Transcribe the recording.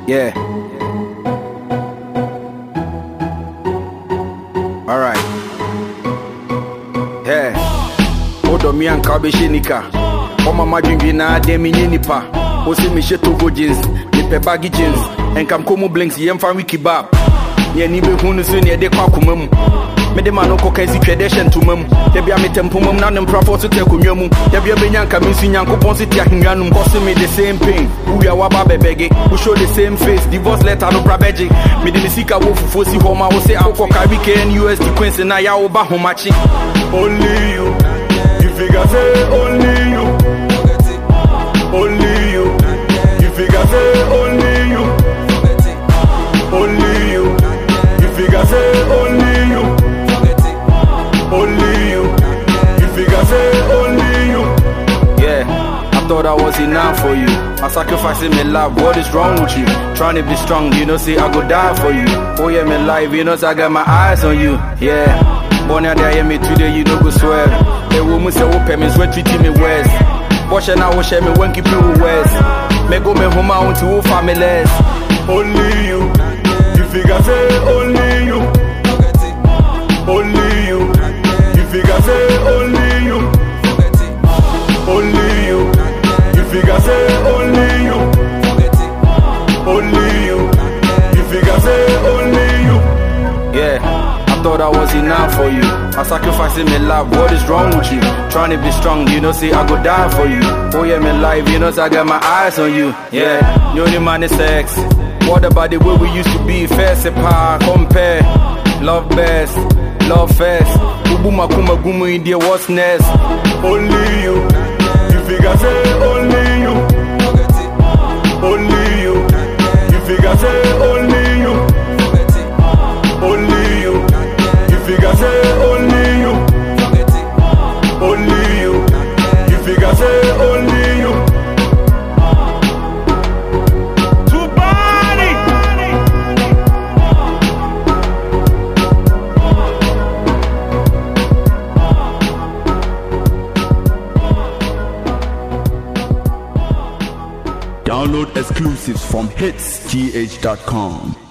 Yeah. Alright. Yeah. Odo mi anka be shenika. O mama dwindwi na de mi nipa. O se mi shetogo jeans, mi pe baggy jeans. En kam komo blinks yem fan wiki bab. Ye ni be hunu so ne de kwa komam. Me de man ko kazi twede hyentomam. De bia me tempomam na nem prafo so tekonwam. De bia be nyanka me su nyankopon se ti ahwenwanum. Cause me the same pain. We are waba bebege. We show the same face. Divorce letter no prabeji. Me de sika wo fufu si homa wo se akọ Caribbean US the Queens na ya wo ba homachi. Only you. You figure say only you. Only you. You figure say only you. Only you. You figure say only you. Only you. You figure say only you. Yeah, I thought I was enough for you. I sacrificing my life, what is wrong with you? Trying to be strong, you know, say I go die for you. Oh yeah, my life, you know, so I got my eyes on you. Yeah, born out there, hear me today, you know, go swear. The woman say, open me, sweat treating me west. Wash and I wash me, when keep you west. Me go me home, I want to all families. Only you. You figure say only you. Only you. You figure say only you. Only you. You figure say only you. Only you. You figure say only you. Yeah, I thought I was enough for you. I sacrificing my life, what is wrong with you? Trying to be strong, you know, say I go die for you. Oh yeah, my life, you know, so I got my eyes on you. Yeah, you only man is sex. What about the way we used to be? First apart, compare. Love best, love first. Ubuma kuma gumu India, what's next? Only you. You figure say only you. Only you. You figure say only you. Only you. You figure say only you. Only you. You figure say only you. Download exclusives from hitsgh.com.